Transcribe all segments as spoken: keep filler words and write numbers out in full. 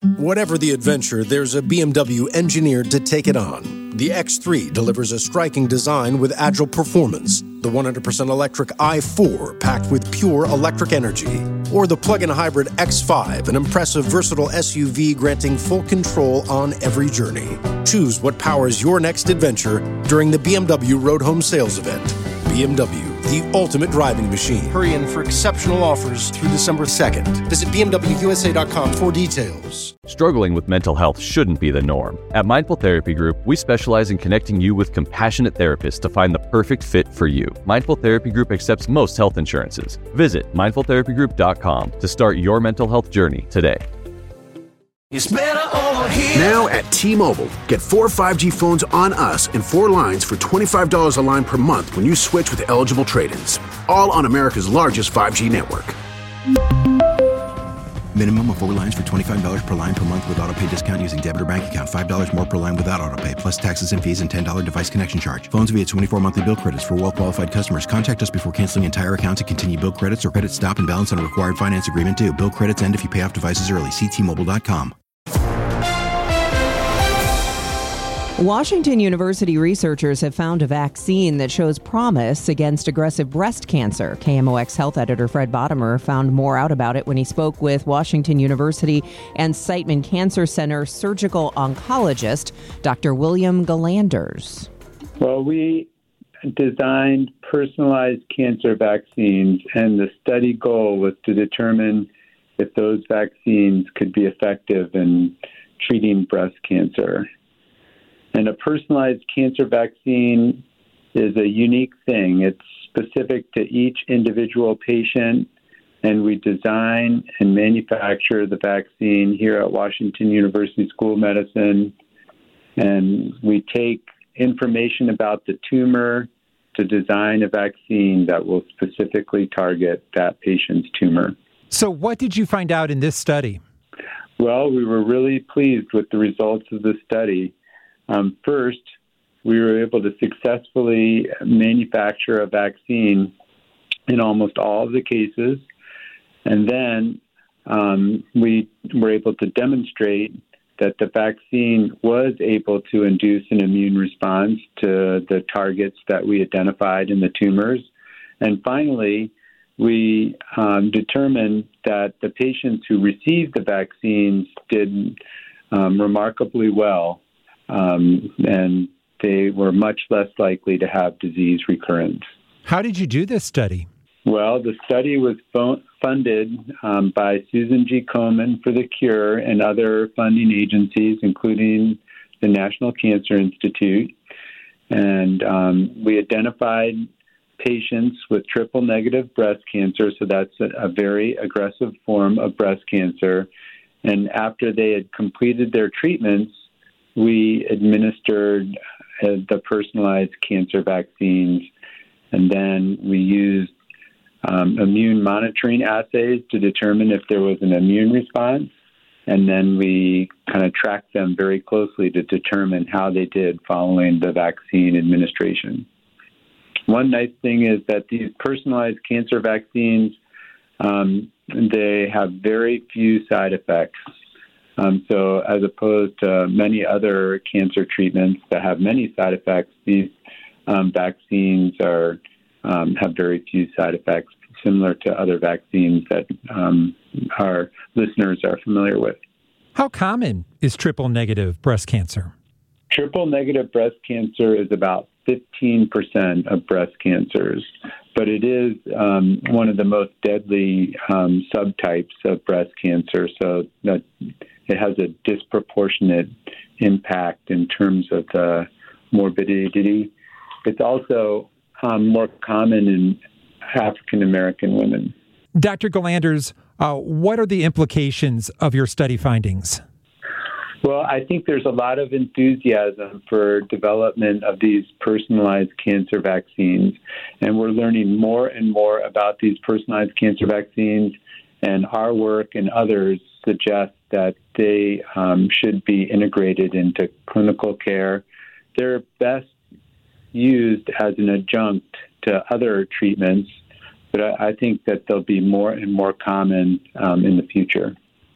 Whatever the adventure, there's a B M W engineered to take it on. The X three delivers a striking design with agile performance. The one hundred percent electric i four packed with pure electric energy. Or the plug-in hybrid X five, an impressive versatile S U V granting full control on every journey. Choose what powers your next adventure during the B M W Road Home Sales Event. B M W, the ultimate driving machine. Hurry in for exceptional offers through December second. Visit B M W U S A dot com for details. Struggling with mental health shouldn't be the norm. At Mindful Therapy Group, we specialize in connecting you with compassionate therapists to find the perfect fit for you. Mindful Therapy Group accepts most health insurances. Visit mindful therapy group dot com to start your mental health journey today. It's better over here. Now at T-Mobile, get four five G phones on us and four lines for twenty-five dollars a line per month when you switch with eligible trade-ins. All on America's largest five G network. Minimum of four lines for twenty-five dollars per line per month with autopay discount using debit or bank account. five dollars more per line without autopay, plus taxes and fees and ten dollars device connection charge. Phones via twenty-four monthly bill credits for well-qualified customers. Contact us before canceling entire account to continue bill credits or credit stop and balance on a required finance agreement due. Bill credits end if you pay off devices early. See T Mobile dot com. Washington University researchers have found a vaccine that shows promise against aggressive breast cancer. K M O X health editor Fred Bottomer found more out about it when he spoke with Washington University and Siteman Cancer Center surgical oncologist Doctor William Galanders. Well, we designed personalized cancer vaccines, and the study goal was to determine if those vaccines could be effective in treating breast cancer. And a personalized cancer vaccine is a unique thing. It's specific to each individual patient, and we design and manufacture the vaccine here at Washington University School of Medicine. And we take information about the tumor to design a vaccine that will specifically target that patient's tumor. So what did you find out in this study? Well, we were really pleased with the results of the study. Um, first, we were able to successfully manufacture a vaccine in almost all of the cases. And then um, we were able to demonstrate that the vaccine was able to induce an immune response to the targets that we identified in the tumors. And finally, we um, determined that the patients who received the vaccines did um, remarkably well. Um, and they were much less likely to have disease recurrence. How did you do this study? Well, the study was fo- funded um, by Susan G. Komen for the Cure and other funding agencies, including the National Cancer Institute. And um, we identified patients with triple-negative breast cancer, so that's a, a very aggressive form of breast cancer. And after they had completed their treatments, we administered uh, the personalized cancer vaccines, and then we used um, immune monitoring assays to determine if there was an immune response, and then we kind of tracked them very closely to determine how they did following the vaccine administration. One nice thing is that these personalized cancer vaccines, um, they have very few side effects. Um, so as opposed to many other cancer treatments that have many side effects, these um, vaccines are um, have very few side effects, similar to other vaccines that um, our listeners are familiar with. How common is triple-negative breast cancer? Triple-negative breast cancer is about fifteen percent of breast cancers, but it is um, one of the most deadly um, subtypes of breast cancer, so that it has a disproportionate impact in terms of the morbidity. It's also um, more common in African-American women. Doctor Galanders, uh, what are the implications of your study findings? Well, I think there's a lot of enthusiasm for development of these personalized cancer vaccines, and we're learning more and more about these personalized cancer vaccines, and our work and others suggest that they um, should be integrated into clinical care. They're best used as an adjunct to other treatments, but I, I think that they'll be more and more common um, in the future.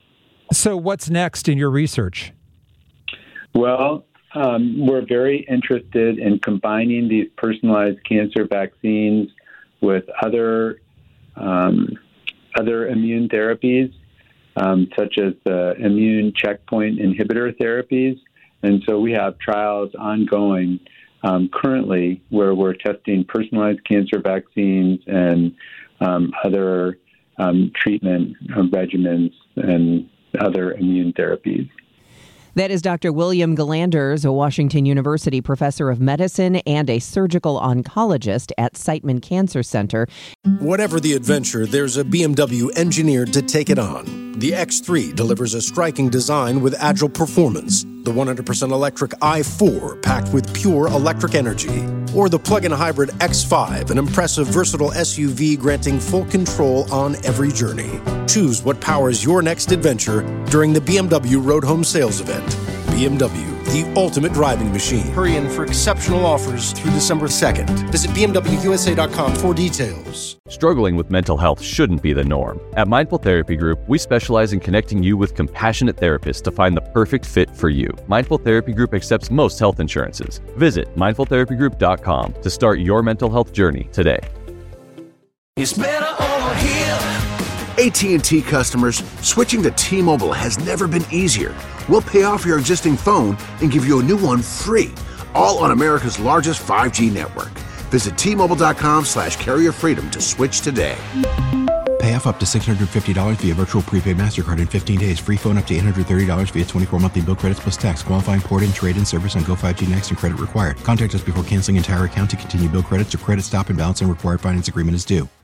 So what's next in your research? Well, um, we're very interested in combining these personalized cancer vaccines with other um, other immune therapies, um, such as the immune checkpoint inhibitor therapies. And so we have trials ongoing um, currently where we're testing personalized cancer vaccines and um, other um, treatment regimens and other immune therapies. That is Doctor William Galanders, a Washington University professor of medicine and a surgical oncologist at Siteman Cancer Center. Whatever the adventure, there's a B M W engineered to take it on. The X three delivers a striking design with agile performance. The one hundred percent electric i four packed with pure electric energy. Or the plug-in hybrid X five, an impressive, versatile S U V granting full control on every journey. Choose what powers your next adventure during the B M W Road Home Sales Event. B M W, the ultimate driving machine. Hurry in for exceptional offers through December second. Visit B M W U S A dot com for details. Struggling with mental health shouldn't be the norm. At Mindful Therapy Group, we specialize in connecting you with compassionate therapists to find the perfect fit for you. Mindful Therapy Group accepts most health insurances. Visit mindful therapy group dot com to start your mental health journey today. It's better over here. A T and T customers, switching to T-Mobile has never been easier. We'll pay off your existing phone and give you a new one free, all on America's largest five G network. Visit T Mobile dot com slash carrier freedom to switch today. Pay off up to six hundred fifty dollars via virtual prepaid MasterCard in fifteen days. Free phone up to eight hundred thirty dollars via twenty-four monthly bill credits plus tax. Qualifying port-in, trade-in service on Go five G Next and credit required. Contact us before canceling entire account to continue bill credits or credit stop and balance and required finance agreement is due.